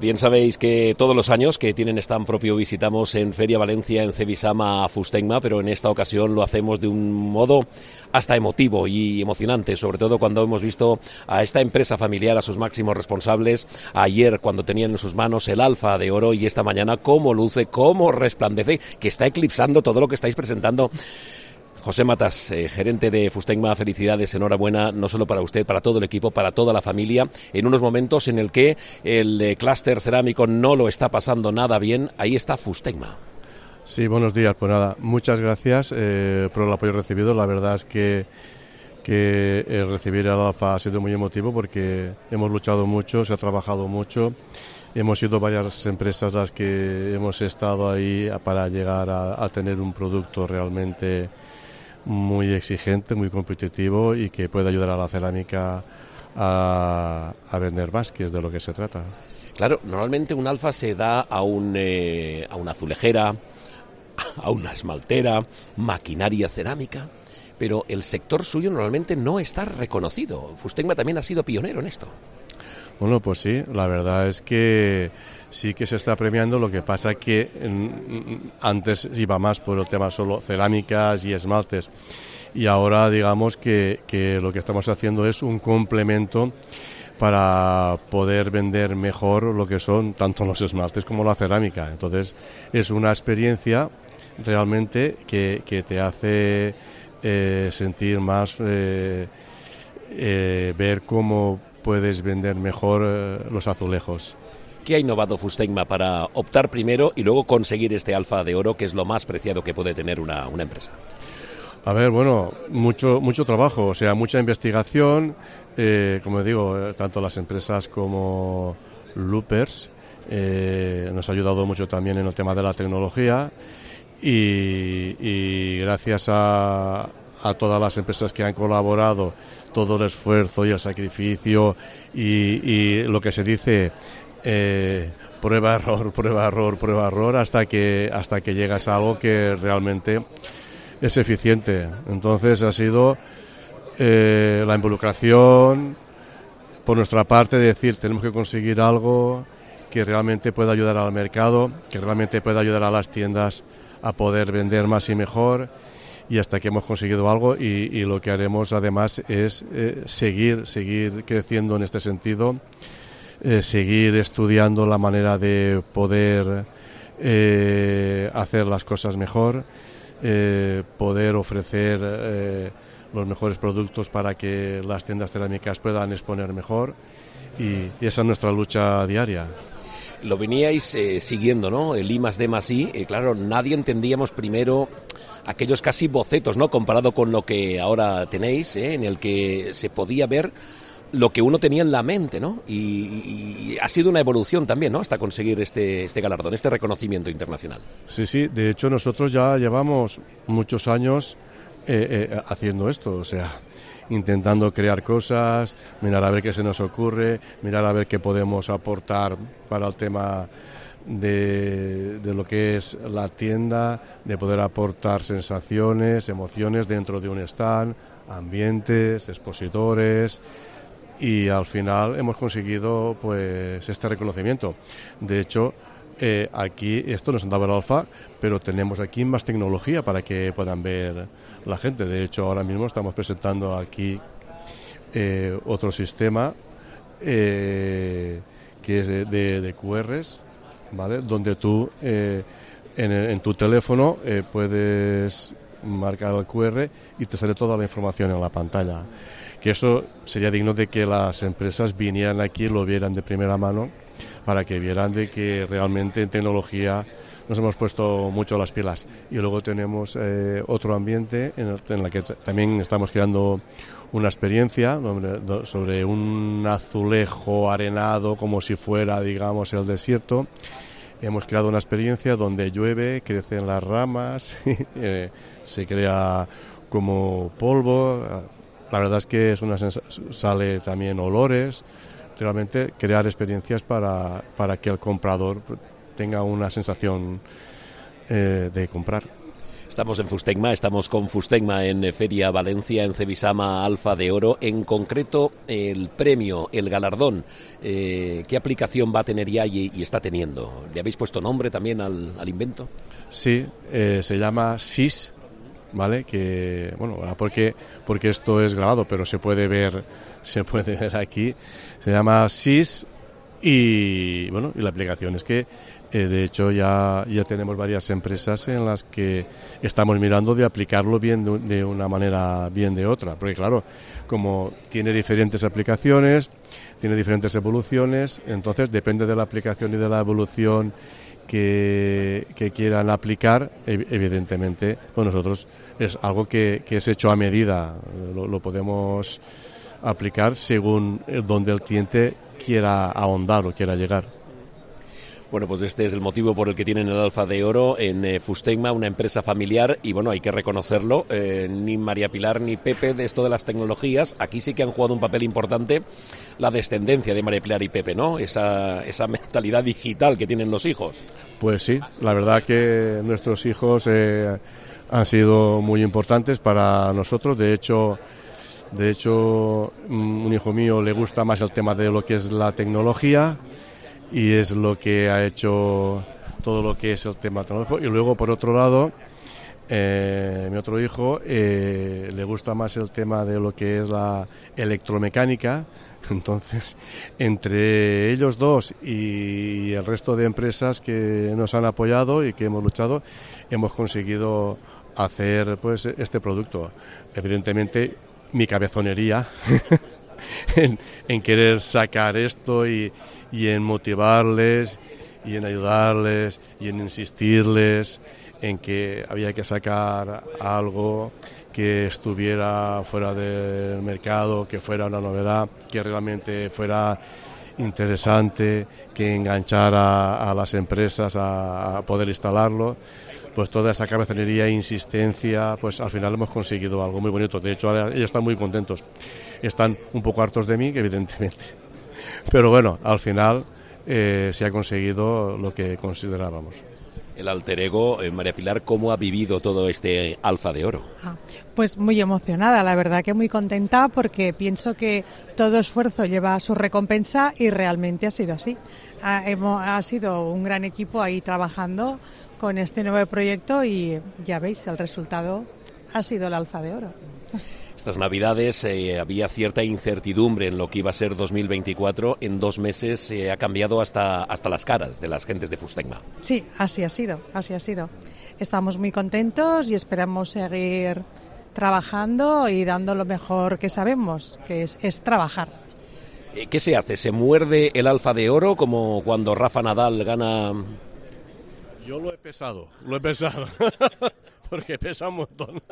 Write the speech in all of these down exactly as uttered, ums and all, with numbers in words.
Bien sabéis que todos los años que tienen stand propio visitamos en Feria Valencia, en Cebisama, a Fustegma, pero en esta ocasión lo hacemos de un modo hasta emotivo y emocionante, sobre todo cuando hemos visto a esta empresa familiar, a sus máximos responsables, ayer cuando tenían en sus manos el Alfa de Oro y esta mañana cómo luce, cómo resplandece, que está eclipsando todo lo que estáis presentando. José Matas, eh, gerente de Fustegma, felicidades, enhorabuena, no solo para usted, para todo el equipo, para toda la familia, en unos momentos en el que el eh, clúster cerámico no lo está pasando nada bien, ahí está Fustegma. Sí, buenos días, pues nada, muchas gracias eh, por el apoyo recibido, la verdad es que, que el recibir el Alfa ha sido muy emotivo porque hemos luchado mucho, se ha trabajado mucho, hemos sido varias empresas las que hemos estado ahí para llegar a, a tener un producto realmente muy exigente, muy competitivo y que puede ayudar a la cerámica a, a vender más, que es de lo que se trata. Claro, normalmente un Alfa se da a, un, eh, a una azulejera, a una esmaltera, maquinaria cerámica, pero el sector suyo normalmente no está reconocido. Fustegma también ha sido pionero en esto. Bueno, pues sí, la verdad es que sí que se está premiando, lo que pasa que en, antes iba más por el tema solo cerámicas y esmaltes y ahora digamos que, que lo que estamos haciendo es un complemento para poder vender mejor lo que son tanto los esmaltes como la cerámica. Entonces es una experiencia realmente que, que te hace eh, sentir más, eh, eh, ver cómo puedes vender mejor eh, los azulejos. ¿Qué ha innovado Fustegma para optar primero y luego conseguir este Alfa de Oro, que es lo más preciado que puede tener una, una empresa? A ver, bueno, mucho mucho trabajo, o sea, mucha investigación, eh, como digo, eh, tanto las empresas como Loopers eh, nos ha ayudado mucho también en el tema de la tecnología y, y gracias a, a todas las empresas que han colaborado, todo el esfuerzo y el sacrificio y, y lo que se dice eh, prueba error, prueba error, prueba error hasta que hasta que llegas a algo que realmente es eficiente. Entonces ha sido eh, la involucración por nuestra parte de decir tenemos que conseguir algo que realmente pueda ayudar al mercado, que realmente pueda ayudar a las tiendas a poder vender más y mejor. Y hasta que hemos conseguido algo y, y lo que haremos además es eh, seguir, seguir creciendo en este sentido, eh, seguir estudiando la manera de poder eh, hacer las cosas mejor, eh, poder ofrecer eh, los mejores productos para que las tiendas cerámicas puedan exponer mejor y, y esa es nuestra lucha diaria. Lo veníais eh, siguiendo, ¿no? El I más D más I, eh, claro, nadie entendíamos primero aquellos casi bocetos, ¿no? Comparado con lo que ahora tenéis, ¿eh? En el que se podía ver lo que uno tenía en la mente, ¿no? Y, y ha sido una evolución también, ¿no? Hasta conseguir este, este galardón, este reconocimiento internacional. Sí, sí, de hecho nosotros ya llevamos muchos años eh, eh, haciendo esto, o sea, intentando crear cosas, mirar a ver qué se nos ocurre, mirar a ver qué podemos aportar para el tema de, de lo que es la tienda, de poder aportar sensaciones, emociones dentro de un stand, ambientes, expositores, y al final hemos conseguido pues este reconocimiento. De hecho, eh, aquí esto nos han dado el Alfa, pero tenemos aquí más tecnología para que puedan ver la gente. De hecho, ahora mismo estamos presentando aquí eh, otro sistema eh, que es de, de, de Q Rs, ¿vale? Donde tú eh, en, en tu teléfono eh, puedes marcar el Q R y te sale toda la información en la pantalla. Que eso sería digno de que las empresas vinieran aquí y lo vieran de primera mano para que vieran de que realmente en tecnología nos hemos puesto mucho las pilas. Y luego tenemos eh, otro ambiente en el en la que t- también estamos creando una experiencia donde, sobre un azulejo arenado como si fuera, digamos, el desierto. Hemos creado una experiencia donde llueve, crecen las ramas, eh, se crea como polvo. La verdad es que es una sens- sale también olores. Realmente crear experiencias para, para que el comprador tenga una sensación eh, de comprar. Estamos en Fustengma, estamos con Fustengma en Feria Valencia, en Cebisama Alfa de Oro. En concreto, el premio, el galardón, eh, ¿qué aplicación va a tener ya y, y está teniendo? ¿Le habéis puesto nombre también al, al invento? Sí, eh, se llama S I S, ¿vale? Que, bueno, porque, porque esto es grabado, pero se puede ver, se puede ver aquí. Se llama S I S y, bueno, y la aplicación es que Eh, de hecho, ya, ya tenemos varias empresas en las que estamos mirando de aplicarlo bien de, de una manera, bien de otra. Porque claro, como tiene diferentes aplicaciones, tiene diferentes evoluciones, entonces depende de la aplicación y de la evolución que, que quieran aplicar, evidentemente, pues nosotros es algo que, que es hecho a medida. Lo, lo podemos aplicar según donde el cliente quiera ahondar o quiera llegar. Bueno, pues este es el motivo por el que tienen el Alfa de Oro en eh, Fustengma, una empresa familiar, y bueno, hay que reconocerlo, eh, ni María Pilar ni Pepe de esto de las tecnologías, aquí sí que han jugado un papel importante la descendencia de María Pilar y Pepe, ¿no? Esa, esa mentalidad digital que tienen los hijos. Pues sí, la verdad que nuestros hijos eh, han sido muy importantes para nosotros, de hecho... De hecho, un hijo mío le gusta más el tema de lo que es la tecnología, y es lo que ha hecho todo lo que es el tema tecnológico. Y luego, por otro lado, eh, mi otro hijo eh, le gusta más el tema de lo que es la electromecánica. Entonces, entre ellos dos y el resto de empresas que nos han apoyado y que hemos luchado, hemos conseguido hacer pues este producto. Evidentemente, mi cabezonería en, en querer sacar esto y y en motivarles y en ayudarles y en insistirles en que había que sacar algo que estuviera fuera del mercado, que fuera una novedad, que realmente fuera interesante, que enganchara a las empresas a, a poder instalarlo. Pues toda esa cabezonería e insistencia, pues al final hemos conseguido algo muy bonito. De hecho, ahora ellos están muy contentos. Están un poco hartos de mí, evidentemente. Pero bueno, al final eh, se ha conseguido lo que considerábamos. El alter ego, eh, María Pilar, ¿cómo ha vivido todo este Alfa de Oro? Ah, pues muy emocionada, la verdad que muy contenta, porque pienso que todo esfuerzo lleva su recompensa y realmente ha sido así. Ha, hemos, ha sido un gran equipo ahí trabajando con este nuevo proyecto y ya veis, el resultado ha sido el Alfa de Oro. Estas Navidades eh, había cierta incertidumbre en lo que iba a ser dos mil veinticuatro. En dos meses eh, ha cambiado hasta, hasta las caras de las gentes de Fustengma. Sí, así ha sido, así ha sido. Estamos muy contentos y esperamos seguir trabajando y dando lo mejor que sabemos, que es, es trabajar. Eh, ¿Qué se hace? ¿Se muerde el Alfa de Oro como cuando Rafa Nadal gana? Yo lo he pesado, lo he pesado. Porque pesa un montón.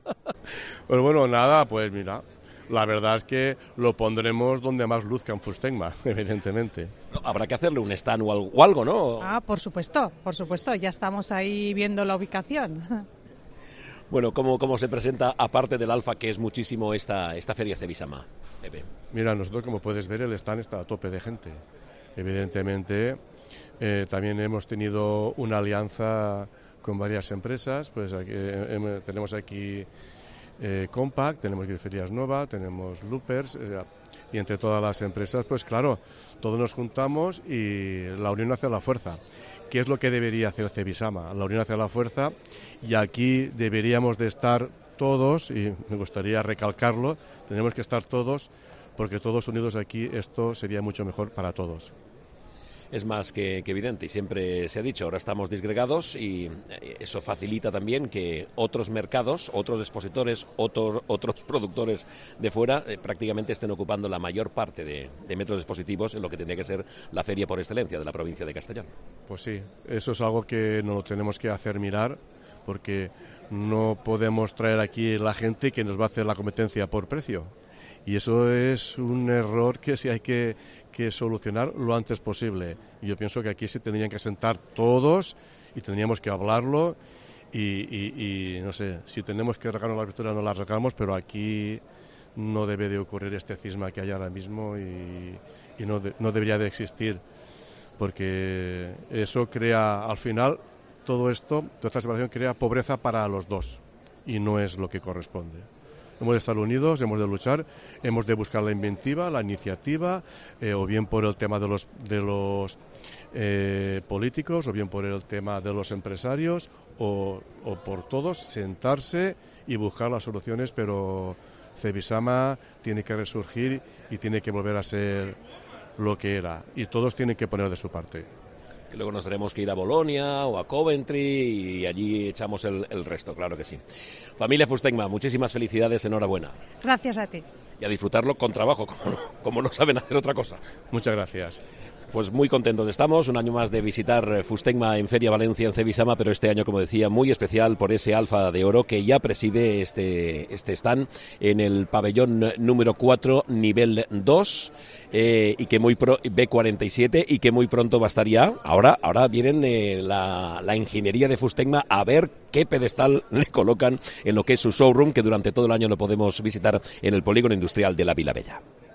Pues bueno, nada, pues mira, la verdad es que lo pondremos donde más luzca en Fustengma, evidentemente. Habrá que hacerle un stand o algo, o algo, ¿no? Ah, por supuesto, por supuesto, ya estamos ahí viendo la ubicación. Bueno, ¿cómo, cómo se presenta, aparte del Alfa, que es muchísimo esta, esta Feria Cebisama, Pepe? Mira, nosotros, como puedes ver, el stand está a tope de gente. Evidentemente, eh, también hemos tenido una alianza con varias empresas, pues aquí, eh, tenemos aquí eh, Compact, tenemos Griferías Nova, tenemos Loopers, eh, y entre todas las empresas, pues claro, todos nos juntamos y la unión hace la fuerza. ¿Qué es lo que debería hacer Cebisama? La unión hace la fuerza, y aquí deberíamos de estar todos, y me gustaría recalcarlo, tenemos que estar todos, porque todos unidos aquí esto sería mucho mejor para todos. Es más que, que evidente, y siempre se ha dicho, ahora estamos disgregados y eso facilita también que otros mercados, otros expositores, otros, otros productores de fuera eh, prácticamente estén ocupando la mayor parte de, de metros expositivos en lo que tendría que ser la feria por excelencia de la provincia de Castellón. Pues sí, eso es algo que nos lo tenemos que hacer mirar, porque no podemos traer aquí la gente que nos va a hacer la competencia por precio. Y eso es un error que sí hay que, que solucionar lo antes posible. Y yo pienso que aquí se tendrían que sentar todos y tendríamos que hablarlo y, y, y no sé, si tenemos que regalarnos la victoria no la regalamos, pero aquí no debe de ocurrir este cisma que hay ahora mismo y, y no, de, no debería de existir, porque eso crea al final todo esto, toda esta separación crea pobreza para los dos y no es lo que corresponde. Hemos de estar unidos, hemos de luchar, hemos de buscar la inventiva, la iniciativa, eh, o bien por el tema de los, de los eh, políticos, o bien por el tema de los empresarios, o, o por todos, sentarse y buscar las soluciones, pero Cebisama tiene que resurgir y tiene que volver a ser lo que era, y todos tienen que poner de su parte. Que luego nos tenemos que ir a Bolonia o a Coventry y allí echamos el, el resto, claro que sí. Familia Fustengma, muchísimas felicidades, enhorabuena. Gracias a ti. Y a disfrutarlo con trabajo, como no, como no saben hacer otra cosa. Muchas gracias. Pues muy contentos estamos, un año más de visitar Fustengma en Feria Valencia, en Cebisama, pero este año, como decía, muy especial por ese Alfa de Oro que ya preside este, este stand en el pabellón número cuatro, nivel dos, eh, y que muy pro, B cuarenta y siete, y que muy pronto va a estar ya. Ahora, ahora vienen eh, la, la ingeniería de Fustengma a ver qué pedestal le colocan en lo que es su showroom, que durante todo el año lo podemos visitar en el polígono industrial de la Vila Bella.